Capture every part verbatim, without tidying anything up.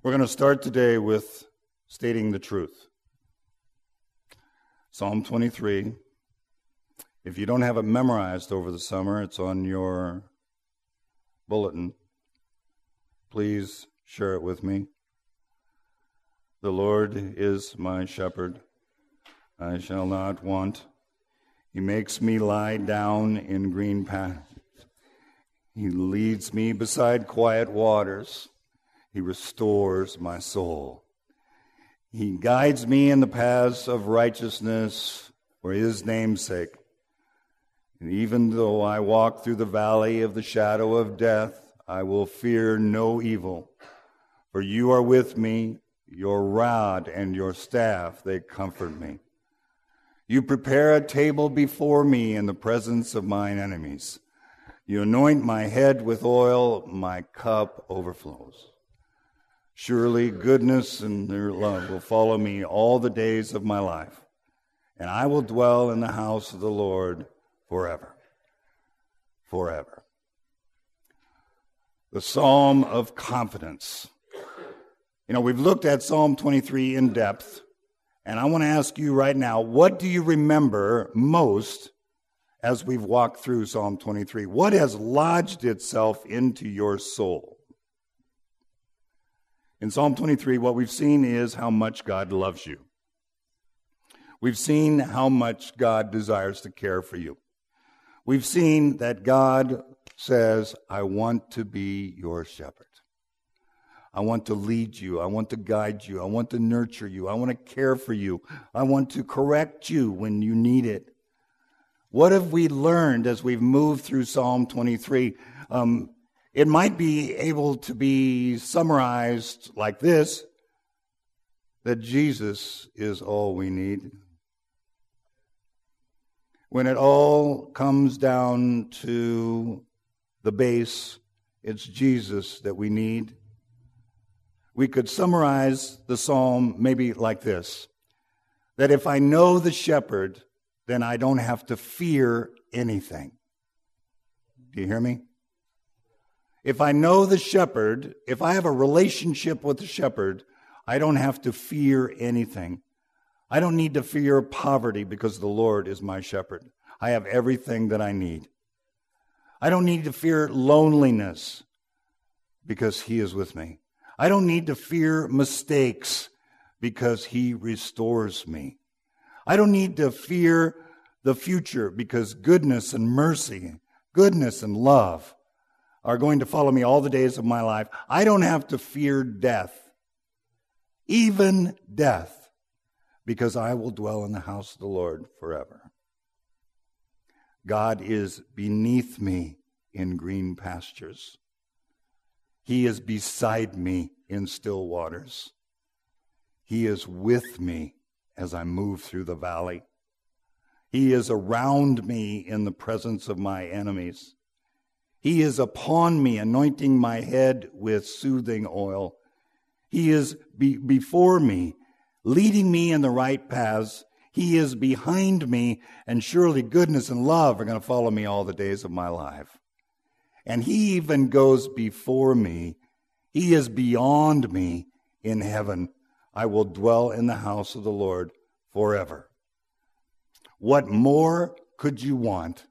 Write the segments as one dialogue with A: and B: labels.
A: We're going to start today with stating the truth. Psalm twenty-three. If you don't have it memorized over the summer, it's on your bulletin. Please share it with me. The Lord is my shepherd. I shall not want. He makes me lie down in green pastures. He leads me beside quiet waters. He restores my soul. He guides me in the paths of righteousness for his name's sake. And even though I walk through the valley of the shadow of death, I will fear no evil. For you are with me, your rod and your staff, they comfort me. You prepare a table before me in the presence of mine enemies. You anoint my head with oil, my cup overflows. Surely goodness and their love will follow me all the days of my life, and I will dwell in the house of the Lord forever. Forever. The Psalm of Confidence. You know, we've looked at Psalm twenty-three in depth, and I want to ask you right now, what do you remember most as we've walked through Psalm twenty-three? What has lodged itself into your soul? In Psalm twenty-three, what we've seen is how much God loves you. We've seen how much God desires to care for you. We've seen that God says, I want to be your shepherd. I want to lead you. I want to guide you. I want to nurture you. I want to care for you. I want to correct you when you need it. What have we learned as we've moved through Psalm twenty-three? Um, it might be able to be summarized like this, that Jesus is all we need. When it all comes down to the base, it's Jesus that we need. We could summarize the psalm maybe like this, that if I know the shepherd, then I don't have to fear anything. Do you hear me? If I know the shepherd, if I have a relationship with the shepherd, I don't have to fear anything. I don't need to fear poverty because the Lord is my shepherd. I have everything that I need. I don't need to fear loneliness because he is with me. I don't need to fear mistakes because he restores me. I don't need to fear the future because goodness and mercy, goodness and love are going to follow me all the days of my life. I don't have to fear death, even death, because I will dwell in the house of the Lord forever. God is beneath me in green pastures. He is beside me in still waters. He is with me as I move through the valley. He is around me in the presence of my enemies. He is upon me, anointing my head with soothing oil. He is be- before me, leading me in the right paths. He is behind me, and surely goodness and love are going to follow me all the days of my life. And he even goes before me. He is beyond me in heaven. I will dwell in the house of the Lord forever. What more could you want?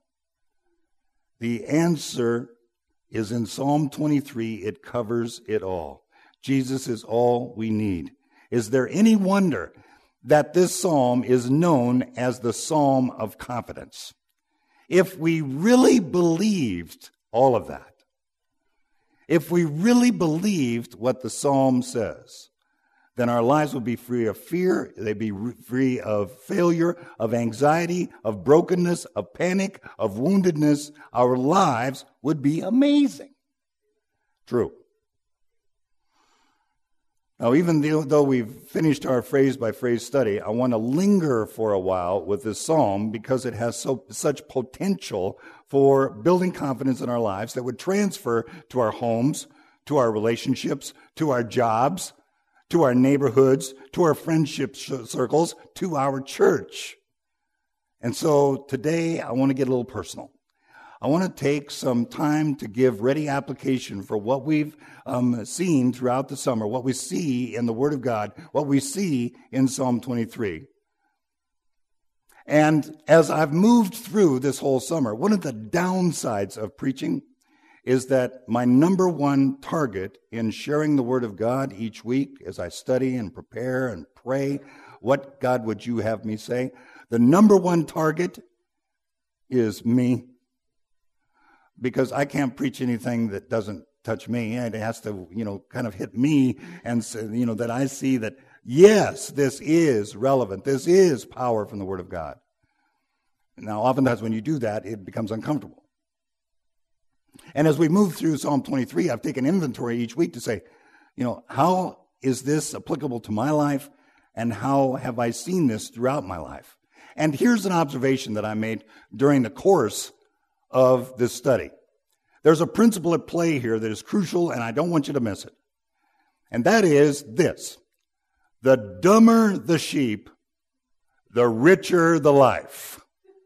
A: The answer is in Psalm twenty-three. It covers it all. Jesus is all we need. Is there any wonder that this psalm is known as the Psalm of Confidence? If we really believed all of that, if we really believed what the psalm says, then our lives would be free of fear, they'd be free of failure, of anxiety, of brokenness, of panic, of woundedness. Our lives would be amazing. True. Now, even though we've finished our phrase-by-phrase study, I want to linger for a while with this psalm because it has so such potential for building confidence in our lives that would transfer to our homes, to our relationships, to our jobs, to our neighborhoods, to our friendship circles, to our church. And so today I want to get a little personal. I want to take some time to give ready application for what we've um, seen throughout the summer, what we see in the Word of God, what we see in Psalm twenty-three. And as I've moved through this whole summer, one of the downsides of preaching is that my number one target in sharing the Word of God each week as I study and prepare and pray, what God would you have me say? The number one target is me. Because I can't preach anything that doesn't touch me. It has to, you know, kind of hit me and, you know, that I see that, yes, this is relevant. This is power from the Word of God. Now, oftentimes when you do that, it becomes uncomfortable. And as we move through Psalm twenty-three, I've taken inventory each week to say, you know, how is this applicable to my life? And how have I seen this throughout my life? And here's an observation that I made during the course of this study. There's a principle at play here that is crucial, and I don't want you to miss it. And that is this: the dumber the sheep, the richer the life.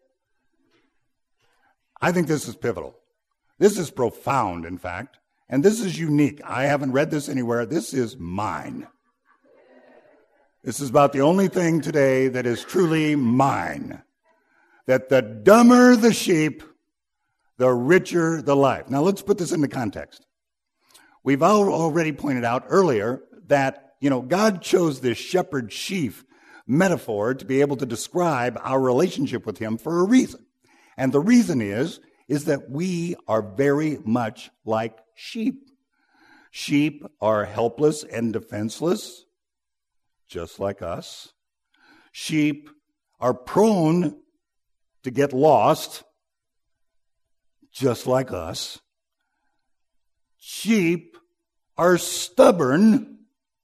A: I think this is pivotal. This is profound, in fact, and this is unique. I haven't read this anywhere. This is mine. This is about the only thing today that is truly mine. That the dumber the sheep, the richer the life. Now, let's put this into context. We've already pointed out earlier that, you know, God chose this shepherd-sheep metaphor to be able to describe our relationship with Him for a reason. And the reason is, is that we are very much like sheep. Sheep are helpless and defenseless, just like us. Sheep are prone to get lost, just like us. Sheep are stubborn,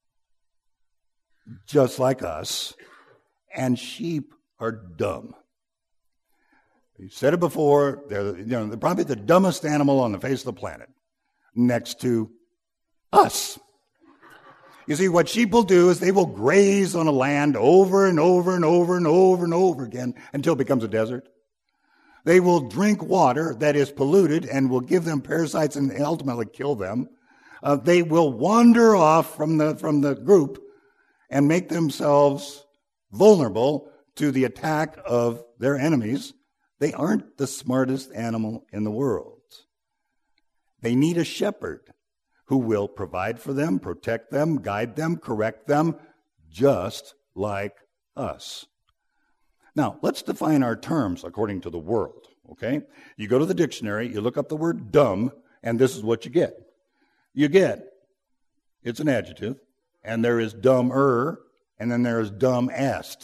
A: just like us. And sheep are dumb. You've said it before, they're, you know, they're probably the dumbest animal on the face of the planet, next to us. You see, what sheep will do is they will graze on a land over and over and over and over and over again until it becomes a desert. They will drink water that is polluted and will give them parasites and ultimately kill them. Uh, they will wander off from the from the group and make themselves vulnerable to the attack of their enemies. They aren't the smartest animal in the world. They need a shepherd who will provide for them, protect them, guide them, correct them, just like us. Now, let's define our terms according to the world, okay? You go to the dictionary, you look up the word dumb, and this is what you get. You get, it's an adjective, and there is dumber, and then there is dumbest.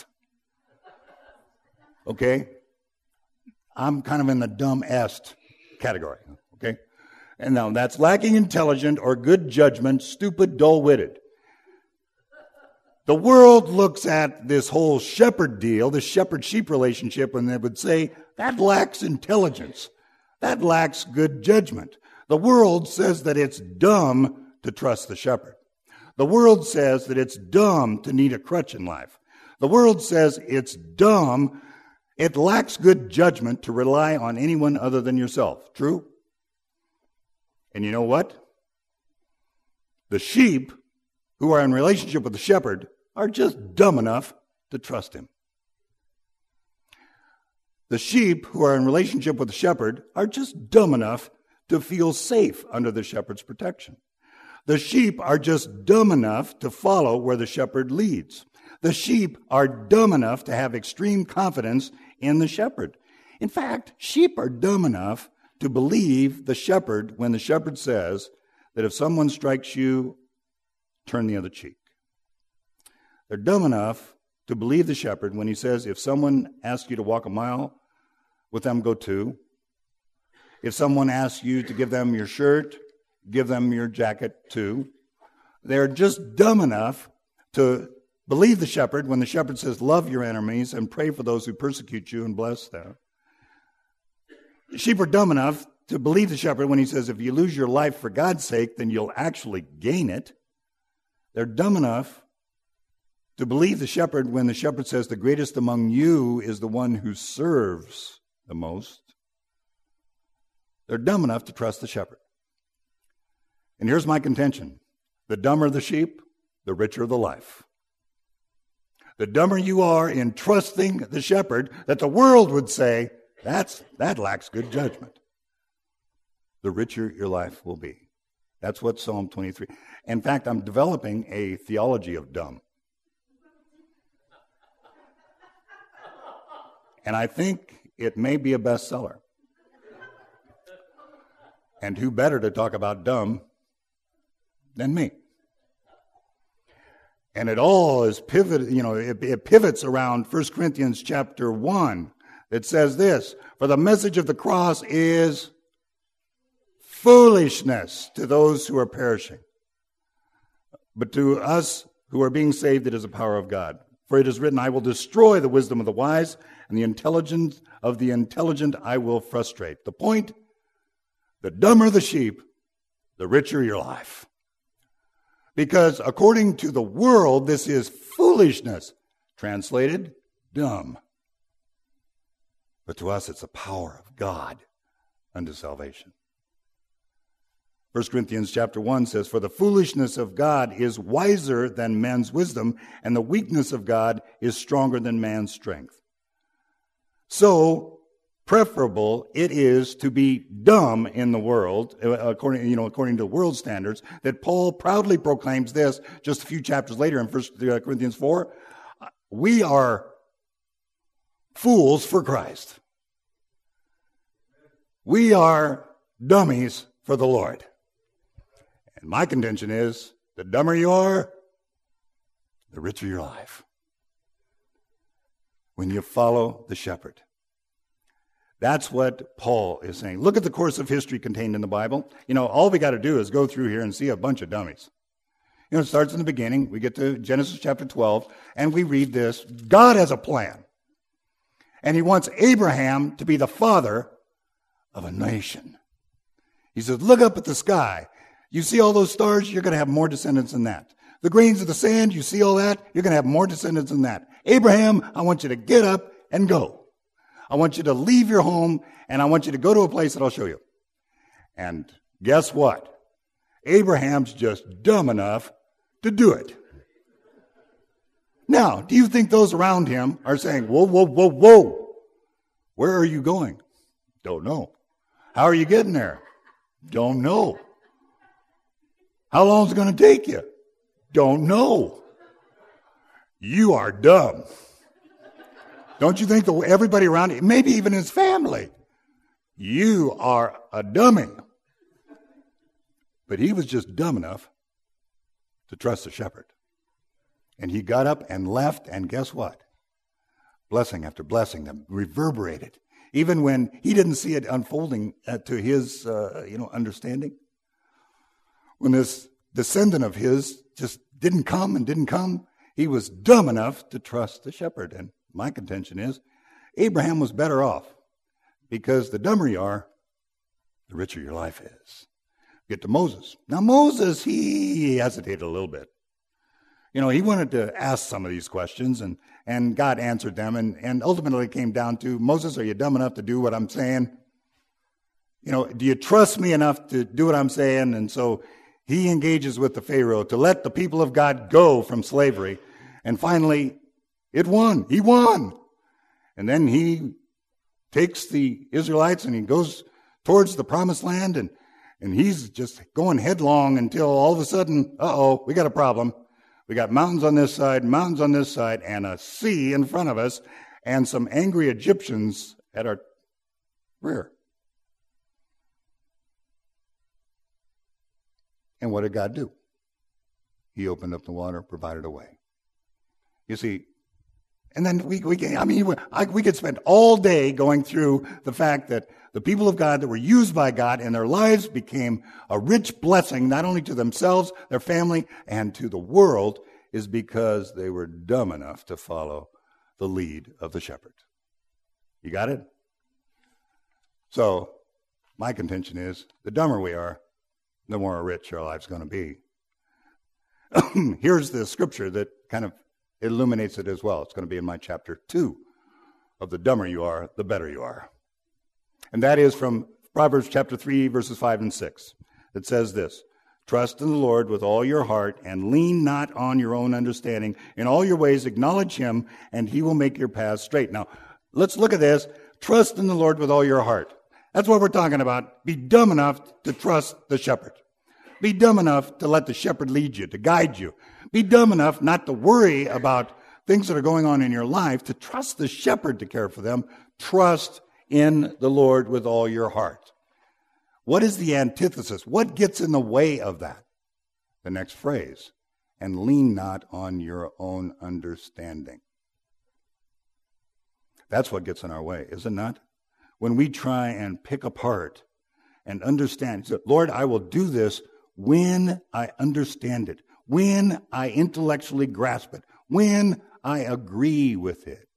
A: Okay? I'm kind of in the dumbest category, okay? And now that's lacking intelligence or good judgment, stupid, dull-witted. The world looks at this whole shepherd deal, this shepherd-sheep relationship, and they would say, that lacks intelligence. That lacks good judgment. The world says that it's dumb to trust the shepherd. The world says that it's dumb to need a crutch in life. The world says it's dumb, it lacks good judgment to rely on anyone other than yourself. True? And you know what? The sheep who are in relationship with the shepherd are just dumb enough to trust him. The sheep who are in relationship with the shepherd are just dumb enough to feel safe under the shepherd's protection. The sheep are just dumb enough to follow where the shepherd leads. The sheep are dumb enough to have extreme confidence in the shepherd. In fact, sheep are dumb enough to believe the shepherd when the shepherd says that if someone strikes you, turn the other cheek. They're dumb enough to believe the shepherd when he says, if someone asks you to walk a mile with them, go two. If someone asks you to give them your shirt, give them your jacket too. They're just dumb enough to believe the shepherd when the shepherd says, love your enemies and pray for those who persecute you and bless them. Sheep are dumb enough to believe the shepherd when he says, if you lose your life for God's sake, then you'll actually gain it. They're dumb enough to believe the shepherd when the shepherd says, the greatest among you is the one who serves the most. They're dumb enough to trust the shepherd. And here's my contention. The dumber the sheep, the richer the life. The dumber you are in trusting the shepherd, that the world would say, that's that lacks good judgment, the richer your life will be. That's what Psalm twenty-three. In fact, I'm developing a theology of dumb. And I think it may be a bestseller. And who better to talk about dumb than me? And it all is pivot, you know, it, it pivots around First Corinthians chapter one. It says this, for the message of the cross is foolishness to those who are perishing. But to us who are being saved, it is the power of God. For it is written, I will destroy the wisdom of the wise, and the intelligence of the intelligent I will frustrate. The point, the dumber the sheep, the richer your life. Because according to the world, this is foolishness. Translated, dumb. But to us, it's the power of God unto salvation. First Corinthians chapter one says, for the foolishness of God is wiser than man's wisdom, and the weakness of God is stronger than man's strength. So, preferable it is to be dumb in the world, according, you know, according to world standards, that Paul proudly proclaims this just a few chapters later in First Corinthians four. We are fools for Christ. We are dummies for the Lord. And my contention is, the dumber you are, the richer your life. When you follow the shepherd. That's what Paul is saying. Look at the course of history contained in the Bible. You know, all we got to do is go through here and see a bunch of dummies. You know, it starts in the beginning. We get to Genesis chapter twelve, and we read this. God has a plan. And he wants Abraham to be the father of a nation. He says, look up at the sky. You see all those stars? You're going to have more descendants than that. The grains of the sand, you see all that? You're going to have more descendants than that. Abraham, I want you to get up and go. I want you to leave your home, and I want you to go to a place that I'll show you. And guess what? Abraham's just dumb enough to do it. Now, do you think those around him are saying, whoa, whoa, whoa, whoa, where are you going? Don't know. How are you getting there? Don't know. How long is it going to take you? Don't know. You are dumb. Don't you think that everybody around you, maybe even his family, you are a dummy. But he was just dumb enough to trust the shepherd. And he got up and left, and guess what? Blessing after blessing that reverberated. Even when he didn't see it unfolding uh, to his uh, you know, understanding. When this descendant of his just didn't come and didn't come, he was dumb enough to trust the shepherd. And my contention is, Abraham was better off, because the dumber you are, the richer your life is. Get to Moses. Now Moses, he hesitated a little bit. You know, he wanted to ask some of these questions, and, and God answered them, and, and ultimately it came down to, Moses, are you dumb enough to do what I'm saying? You know, do you trust me enough to do what I'm saying? And so he engages with the Pharaoh to let the people of God go from slavery, and finally, it won. He won. And then he takes the Israelites and he goes towards the promised land, and, and he's just going headlong until all of a sudden, uh-oh, we got a problem. We got mountains on this side, mountains on this side, and a sea in front of us, and some angry Egyptians at our rear. And what did God do? He opened up the water, provided a way. You see, and then we, we I mean, I, we could spend all day going through the fact that the people of God that were used by God and their lives became a rich blessing, not only to themselves, their family, and to the world, is because they were dumb enough to follow the lead of the shepherd. You got it? So, my contention is, the dumber we are, the more rich our life's going to be. Here's the scripture that kind of illuminates it as well. It's going to be in my chapter two of the dumber you are, the better you are. And that is from Proverbs chapter three, verses five and six. It says this, trust in the Lord with all your heart and lean not on your own understanding. In all your ways acknowledge him, and he will make your paths straight. Now, let's look at this. Trust in the Lord with all your heart. That's what we're talking about. Be dumb enough to trust the shepherd. Be dumb enough to let the shepherd lead you, to guide you. Be dumb enough not to worry about things that are going on in your life, to trust the shepherd to care for them. Trust in the Lord with all your heart. What is the antithesis? What gets in the way of that? The next phrase, and lean not on your own understanding. That's what gets in our way, is it not? When we try and pick apart and understand, so, Lord, I will do this when I understand it, when I intellectually grasp it, when I agree with it.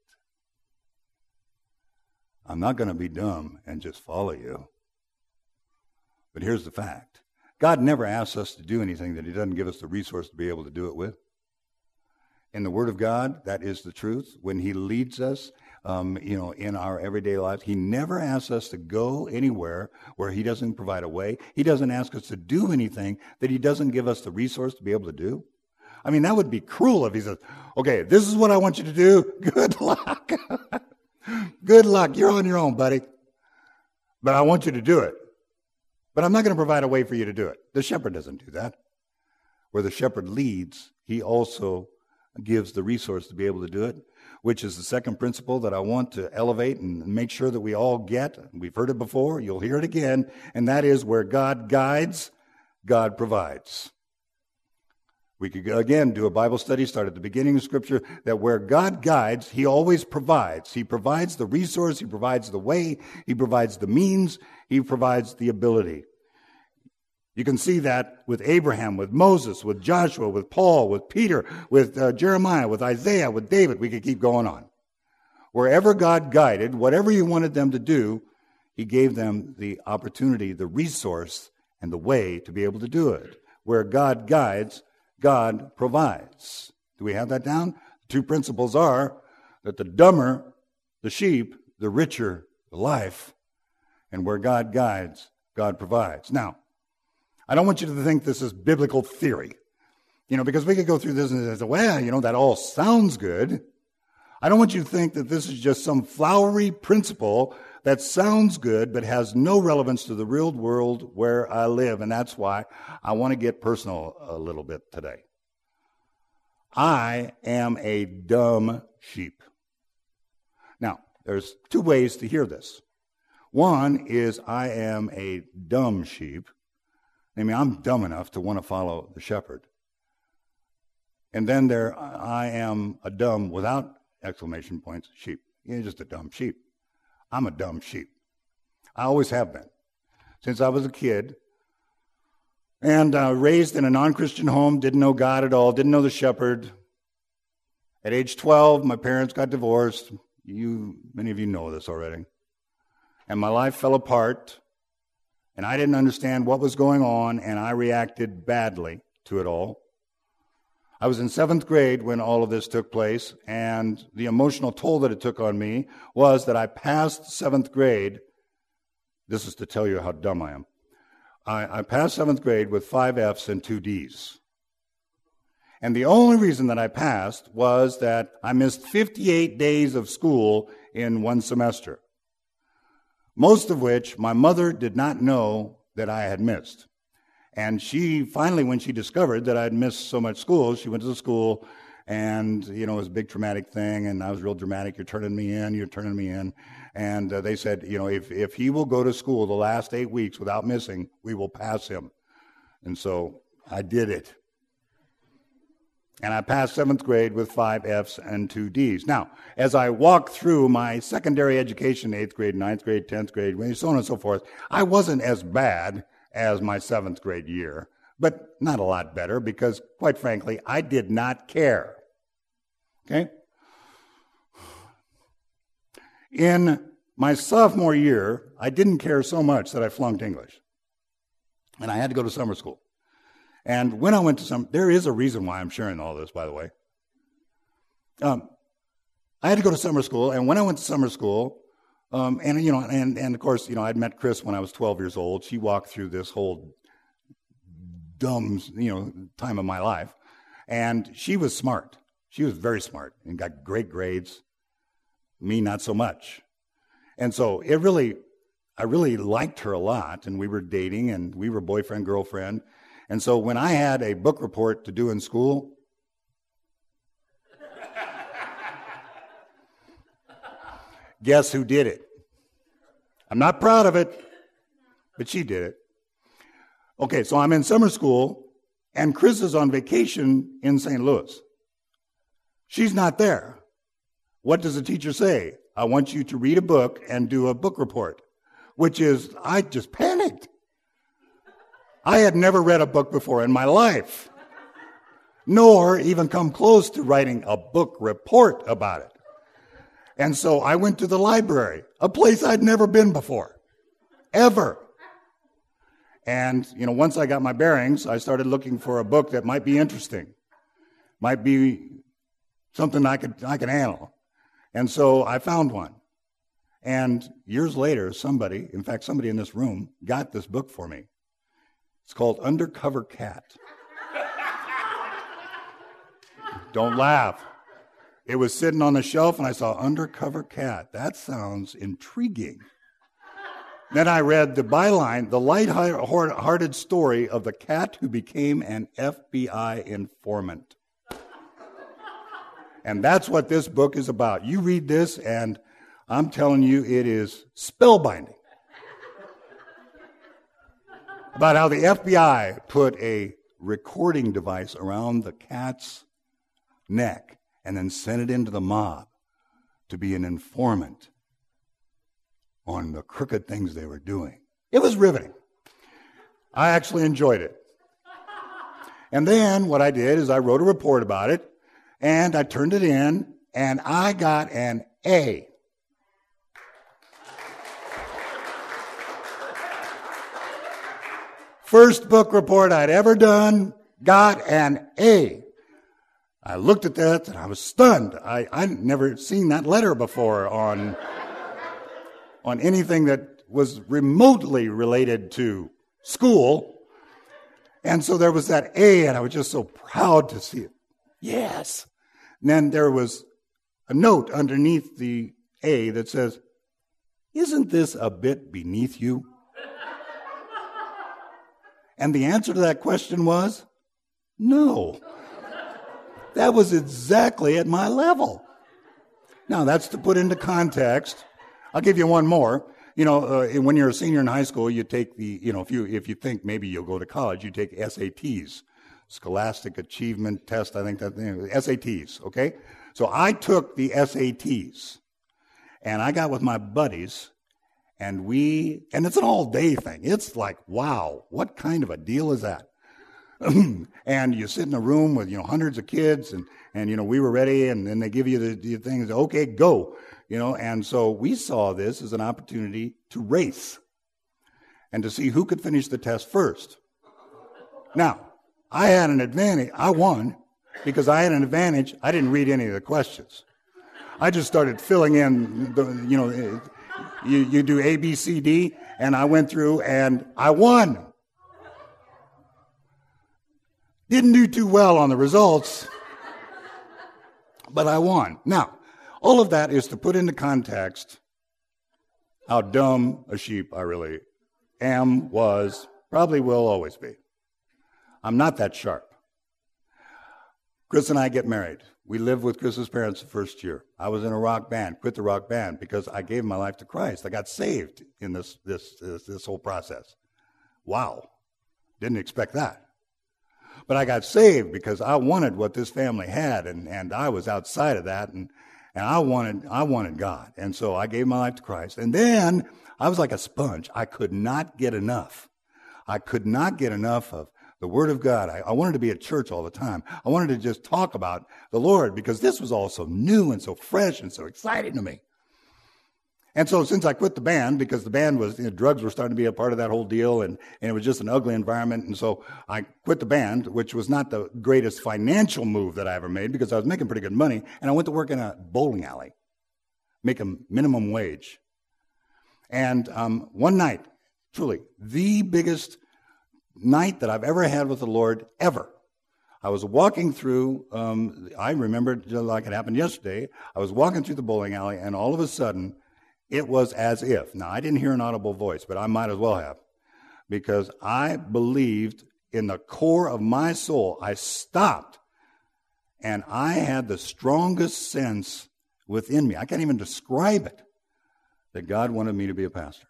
A: I'm not going to be dumb and just follow you. But here's the fact. God never asks us to do anything that he doesn't give us the resource to be able to do it with. In the Word of God, that is the truth. When he leads us, um, you know, in our everyday lives, he never asks us to go anywhere where he doesn't provide a way. He doesn't ask us to do anything that he doesn't give us the resource to be able to do. I mean, that would be cruel if he says, okay, this is what I want you to do. Good luck. Good luck. You're on your own, buddy. But I want you to do it. But I'm not going to provide a way for you to do it. The shepherd doesn't do that. Where the shepherd leads, he also gives the resource to be able to do it, which is the second principle that I want to elevate and make sure that we all get. We've heard it before. You'll hear it again. And that is where God guides, God provides. We could, again, do a Bible study, start at the beginning of Scripture, that where God guides, he always provides. He provides the resource, he provides the way, he provides the means, he provides the ability. You can see that with Abraham, with Moses, with Joshua, with Paul, with Peter, with uh, Jeremiah, with Isaiah, with David. We could keep going on. Wherever God guided, whatever he wanted them to do, he gave them the opportunity, the resource, and the way to be able to do it. Where God guides, God provides. Do we have that down? The two principles are that the dumber the sheep, the richer the life. And where God guides, God provides. Now, I don't want you to think this is biblical theory. You know, because we could go through this and say, well, you know, that all sounds good. I don't want you to think that this is just some flowery principle that sounds good but has no relevance to the real world where I live. And that's why I want to get personal a little bit today. I am a dumb sheep. Now, there's two ways to hear this. One is I am a dumb sheep. I mean, I'm dumb enough to want to follow the shepherd. And then there, I am a dumb, without exclamation points, sheep. You're just a dumb sheep. I'm a dumb sheep. I always have been. Since I was a kid, and uh, raised in a non-Christian home, didn't know God at all, didn't know the shepherd. At age twelve, my parents got divorced. You, many of you know this already. And my life fell apart, and I didn't understand what was going on, and I reacted badly to it all. I was in seventh grade when all of this took place, and the emotional toll that it took on me was that I passed seventh grade. This is to tell you how dumb I am. I, I passed seventh grade with five F's and two D's. And the only reason that I passed was that I missed fifty-eight days of school in one semester, most of which my mother did not know that I had missed. And she finally, when she discovered that I had missed so much school, she went to the school, and, you know, it was a big traumatic thing, and I was real dramatic. You're turning me in, you're turning me in. And uh, they said, you know, if, if he will go to school the last eight weeks without missing, we will pass him. And so I did it. And I passed seventh grade with five F's and two D's. Now, as I walked through my secondary education, eighth grade, ninth grade, tenth grade, so on and so forth, I wasn't as bad as my seventh grade year, but not a lot better because, quite frankly, I did not care. Okay? In my sophomore year, I didn't care so much that I flunked English. And I had to go to summer school. And when I went to summer, there is a reason why I'm sharing all this, by the way. Um, I had to go to summer school, and when I went to summer school, Um, and, you know, and, and of course, you know, I'd met Chris when I was twelve years old. She walked through this whole dumb, you know, time of my life. And she was smart. She was very smart and got great grades. Me, not so much. And so it really, I really liked her a lot. And we were dating and we were boyfriend, girlfriend. And so when I had a book report to do in school, guess who did it? I'm not proud of it, but she did it. Okay, so I'm in summer school, and Chris is on vacation in Saint Louis. She's not there. What does the teacher say? I want you to read a book and do a book report, which is, I just panicked. I had never read a book before in my life, nor even come close to writing a book report about it. And so I went to the library, a place I'd never been before, ever. And, you know, once I got my bearings, I started looking for a book that might be interesting, might be something I could I could handle. And so I found one. And years later, somebody, in fact, somebody in this room, got this book for me. It's called Undercover Cat. Don't laugh. It was sitting on the shelf, and I saw Undercover Cat. That sounds intriguing. Then I read the byline, the light-hearted story of the cat who became an F B I informant. And that's what this book is about. You read this, and I'm telling you, it is spellbinding. About how the F B I put a recording device around the cat's neck and then sent it into the mob to be an informant on the crooked things they were doing. It was riveting. I actually enjoyed it. And then what I did is I wrote a report about it, and I turned it in, and I got an A. First book report I'd ever done, got an A. I looked at that and I was stunned. I, I'd never seen that letter before on, on anything that was remotely related to school. And so there was that A, and I was just so proud to see it. Yes. And then there was a note underneath the A that says, "Isn't this a bit beneath you?" And the answer to that question was, no. That was exactly at my level. Now, that's to put into context. I'll give you one more. You know, uh, when you're a senior in high school, you take the, you know, if you if you think maybe you'll go to college, you take S A Ts, Scholastic Achievement Test, I think that, you know, S A Ts, okay? So I took the S A Ts, and I got with my buddies, and we, and it's an all-day thing. It's like, wow, what kind of a deal is that? And you sit in a room with, you know, hundreds of kids, and, and you know, we were ready, and then they give you the, the things, okay, go, you know, and so we saw this as an opportunity to race and to see who could finish the test first. Now, I had an advantage. I won because I had an advantage. I didn't read any of the questions. I just started filling in, the, you know, you, you do A, B, C, D, and I went through and I won. Didn't do too well on the results, but I won. Now, all of that is to put into context how dumb a sheep I really am, was, probably will always be. I'm not that sharp. Chris and I get married. We lived with Chris's parents the first year. I was in a rock band, quit the rock band because I gave my life to Christ. I got saved in this, this, this, this whole process. Wow. Didn't expect that. But I got saved because I wanted what this family had, and, and I was outside of that, and, and I wanted I wanted God. And so I gave my life to Christ. And then I was like a sponge. I could not get enough. I could not get enough of the Word of God. I, I wanted to be at church all the time. I wanted to just talk about the Lord because this was all so new and so fresh and so exciting to me. And so since I quit the band, because the band was, you know, drugs were starting to be a part of that whole deal, and, and it was just an ugly environment, and so I quit the band, which was not the greatest financial move that I ever made because I was making pretty good money, and I went to work in a bowling alley, making minimum wage. And um, one night, truly, the biggest night that I've ever had with the Lord, ever. I was walking through, um, I remember it like it happened yesterday. I was walking through the bowling alley, and all of a sudden, it was as if. Now, I didn't hear an audible voice, but I might as well have, because I believed in the core of my soul. I stopped, and I had the strongest sense within me, I can't even describe it, that God wanted me to be a pastor.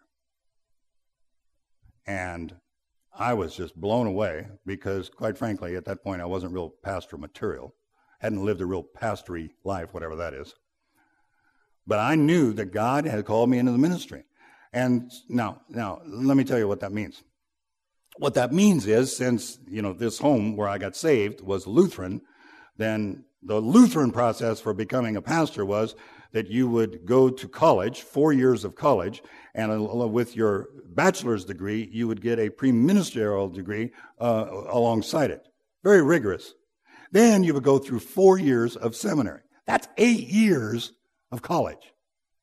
A: And I was just blown away because, quite frankly, at that point, I wasn't real pastor material. Hadn't lived a real pastory life, whatever that is. But I knew that God had called me into the ministry. And now, now, let me tell you what that means. What that means is, since, you know, this home where I got saved was Lutheran, then the Lutheran process for becoming a pastor was that you would go to college, four years of college, and with your bachelor's degree, you would get a pre-ministerial degree uh, alongside it. Very rigorous. Then you would go through four years of seminary. That's eight years of college.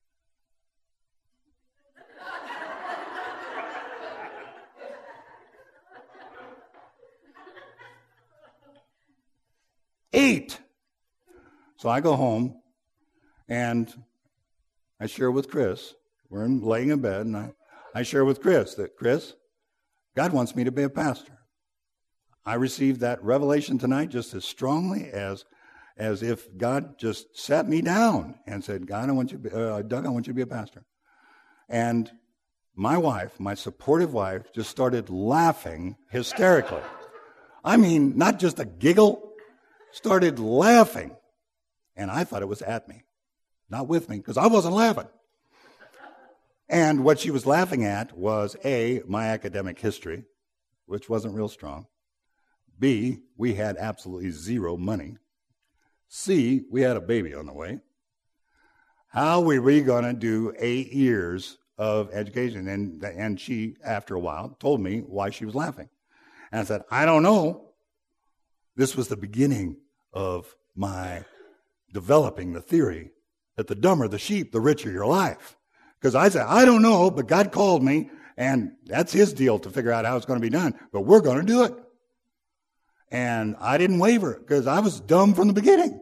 A: Eight. So I go home, and I share with Chris. We're in, laying in bed, and I, I share with Chris that, Chris, God wants me to be a pastor. I received that revelation tonight just as strongly as as if God just sat me down and said, God, I want you to be, uh, Doug, I want you to be a pastor. And my wife, my supportive wife, just started laughing hysterically. I mean, not just a giggle, started laughing. And I thought it was at me, not with me, because I wasn't laughing. And what she was laughing at was, A, my academic history, which wasn't real strong. B, we had absolutely zero money. C, we had a baby on the way. How were we going to do eight years of education? And, and she, after a while, told me why she was laughing. And I said, I don't know. This was the beginning of my developing the theory that the dumber the sheep, the richer your life. Because I said, I don't know, but God called me, and that's his deal to figure out how it's going to be done. But we're going to do it. And I didn't waver because I was dumb from the beginning.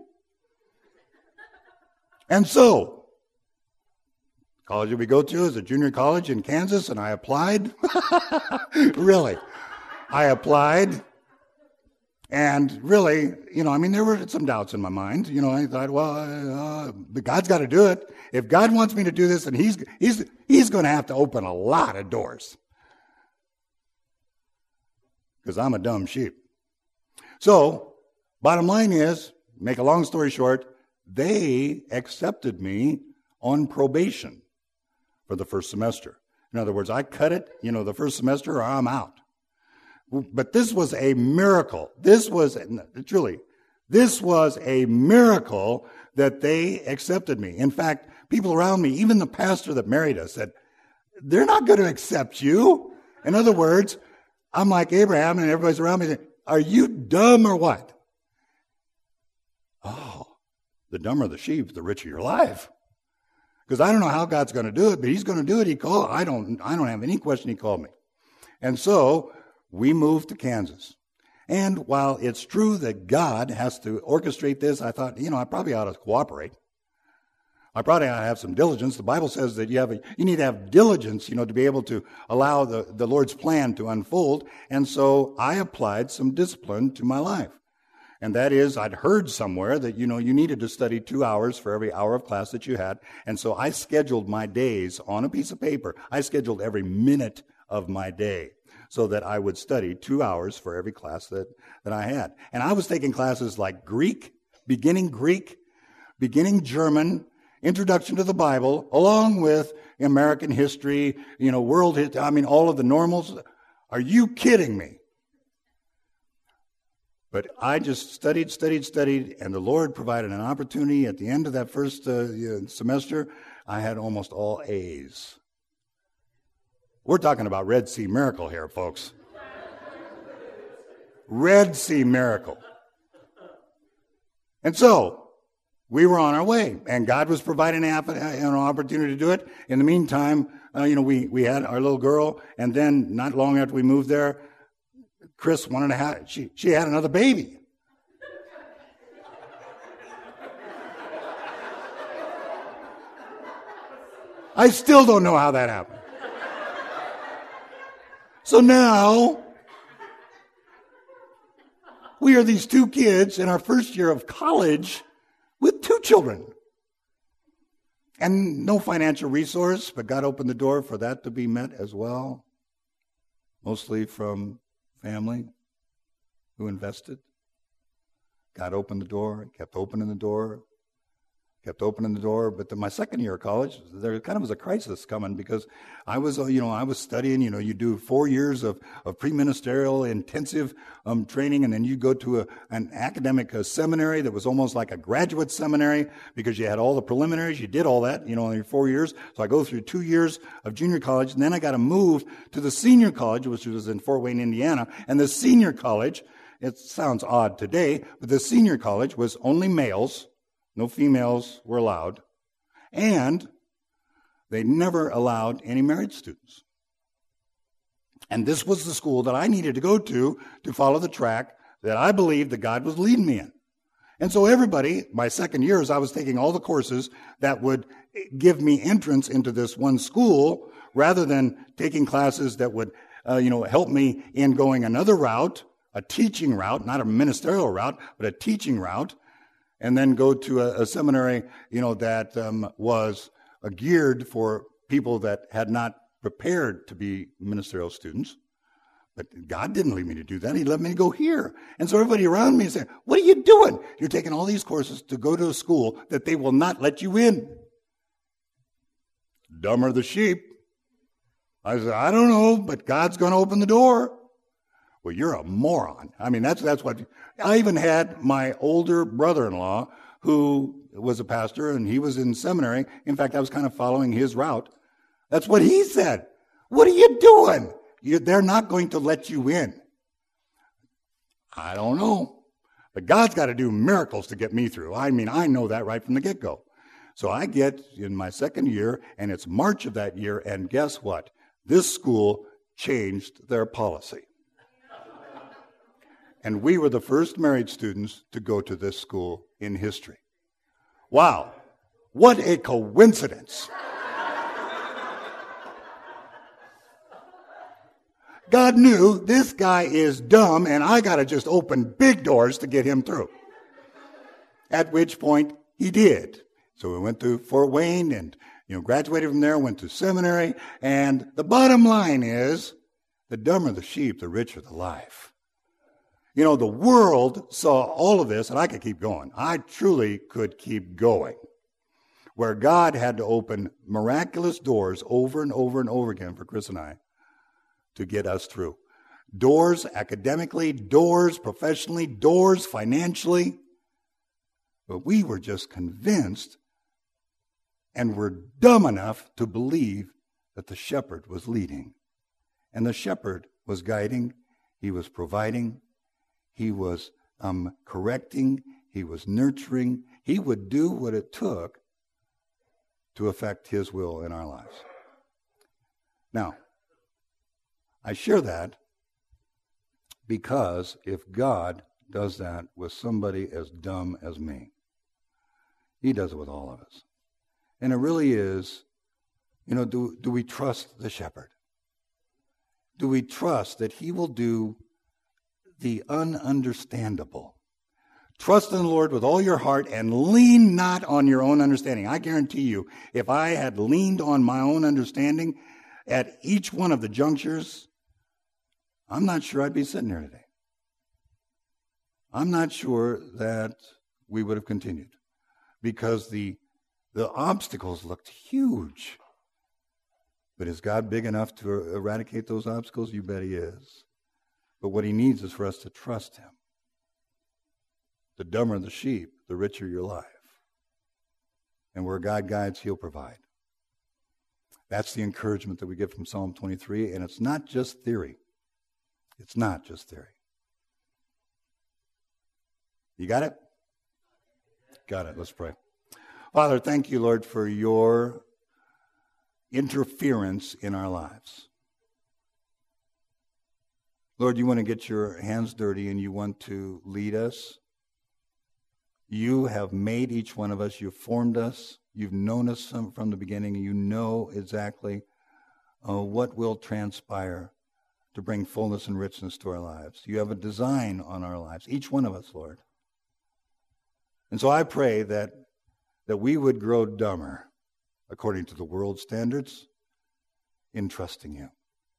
A: And so, college that we go to is a junior college in Kansas, and I applied. Really. I applied. And really, you know, I mean, there were some doubts in my mind. You know, I thought, well, uh, but God's got to do it. If God wants me to do this, and he's, he's, he's going to have to open a lot of doors. Because I'm a dumb sheep. So, bottom line is, make a long story short, they accepted me on probation for the first semester. In other words, I cut it, you know, the first semester or I'm out. But this was a miracle. This was, truly, this was a miracle that they accepted me. In fact, people around me, even the pastor that married us, said, they're not going to accept you. In other words, I'm like Abraham, and everybody's around me saying, are you dumb or what? Oh, the dumber the sheep, the richer your life. Because I don't know how God's going to do it, but he's going to do it. He called. I don't, I don't have any question he called me. And so we moved to Kansas. And while it's true that God has to orchestrate this, I thought, you know, I probably ought to cooperate. I probably ought to have some diligence. The Bible says that you have a, you need to have diligence, you know, to be able to allow the, the Lord's plan to unfold. And so I applied some discipline to my life. And that is, I'd heard somewhere that, you know, you needed to study two hours for every hour of class that you had. And so I scheduled my days on a piece of paper. I scheduled every minute of my day so that I would study two hours for every class that, that I had. And I was taking classes like Greek, beginning Greek, beginning German, Introduction to the Bible, along with American history, you know, world history, I mean, all of the normals. Are you kidding me? But I just studied, studied, studied, and the Lord provided an opportunity at the end of that first uh, semester. I had almost all A's. We're talking about Red Sea miracle here, folks. Red Sea miracle. And so, we were on our way, and God was providing an opportunity to do it. In the meantime, uh, you know, we, we had our little girl, and then not long after we moved there, Chris wanted to have, she, she had another baby. I still don't know how that happened. So now, we are these two kids in our first year of college with two children. And no financial resource, but God opened the door for that to be met as well. Mostly from family who invested. God opened the door, kept opening the door, kept opening the door. But then my second year of college, there kind of was a crisis coming because I was, you know, I was studying. You know, you do four years of, of pre-ministerial intensive um, training, and then you go to a, an academic uh, seminary that was almost like a graduate seminary because you had all the preliminaries. You did all that, you know, in your four years. So I go through two years of junior college, and then I got to move to the senior college, which was in Fort Wayne, Indiana. And the senior college, it sounds odd today, but the senior college was only males. No females were allowed. And they never allowed any married students. And this was the school that I needed to go to to follow the track that I believed that God was leading me in. And so everybody, my second years, I was taking all the courses that would give me entrance into this one school rather than taking classes that would, uh, you know, help me in going another route, a teaching route, not a ministerial route, but a teaching route. And then go to a, a seminary, you know, that um, was uh, geared for people that had not prepared to be ministerial students. But God didn't lead me to do that. He led me to go here. And so everybody around me is saying, what are you doing? You're taking all these courses to go to a school that they will not let you in. Dumb are the sheep. I said, I don't know, but God's going to open the door. Well, you're a moron. I mean, that's that's what... I even had my older brother-in-law who was a pastor, and he was in seminary. In fact, I was kind of following his route. That's what he said. What are you doing? You, they're not going to let you in. I don't know. But God's got to do miracles to get me through. I mean, I know that right from the get-go. So I get in my second year, and it's March of that year, and guess what? This school changed their policy. And we were the first married students to go to this school in history. Wow, what a coincidence. God knew this guy is dumb, and I got to just open big doors to get him through. At which point, he did. So we went to Fort Wayne and, you know, graduated from there, went to seminary, and the bottom line is, the dumber the sheep, the richer the life. You know, the world saw all of this, and I could keep going. I truly could keep going. Where God had to open miraculous doors over and over and over again for Chris and I to get us through. Doors academically, doors professionally, doors financially. But we were just convinced and were dumb enough to believe that the shepherd was leading. And the shepherd was guiding, he was providing, he was um, correcting, he was nurturing. He would do what it took to affect his will in our lives. Now, I share that because if God does that with somebody as dumb as me, he does it with all of us. And it really is, you know, do, do we trust the shepherd? Do we trust that he will do the ununderstandable? Trust in the Lord with all your heart and lean not on your own understanding. I guarantee you, if I had leaned on my own understanding at each one of the junctures, I'm not sure I'd be sitting here today. I'm not sure that we would have continued because the, the obstacles looked huge. But is God big enough to eradicate those obstacles? You bet he is. But what he needs is for us to trust him. The dumber the sheep, the richer your life. And where God guides, he'll provide. That's the encouragement that we get from Psalm twenty-three, and it's not just theory. It's not just theory. You got it? Got it. Let's pray. Father, thank you, Lord, for your interference in our lives. Lord, you want to get your hands dirty and you want to lead us. You have made each one of us. You've formed us. You've known us from, from the beginning. You know exactly uh, what will transpire to bring fullness and richness to our lives. You have a design on our lives, each one of us, Lord. And so I pray that, that we would grow dumber, according to the world's standards, in trusting you,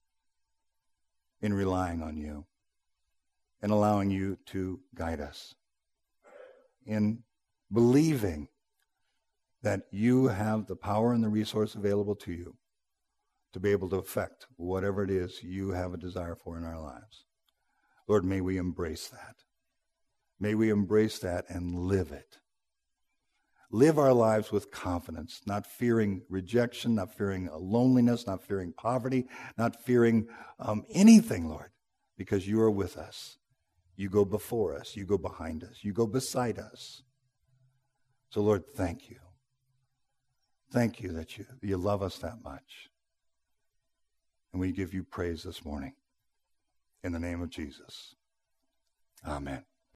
A: in relying on you, and allowing you to guide us, in believing that you have the power and the resource available to you to be able to affect whatever it is you have a desire for in our lives. Lord, may we embrace that. May we embrace that and live it. Live our lives with confidence, not fearing rejection, not fearing loneliness, not fearing poverty, not fearing um, anything, Lord, because you are with us. You go before us. You go behind us. You go beside us. So, Lord, thank you. Thank you that you, you love us that much. And we give you praise this morning. In the name of Jesus. Amen.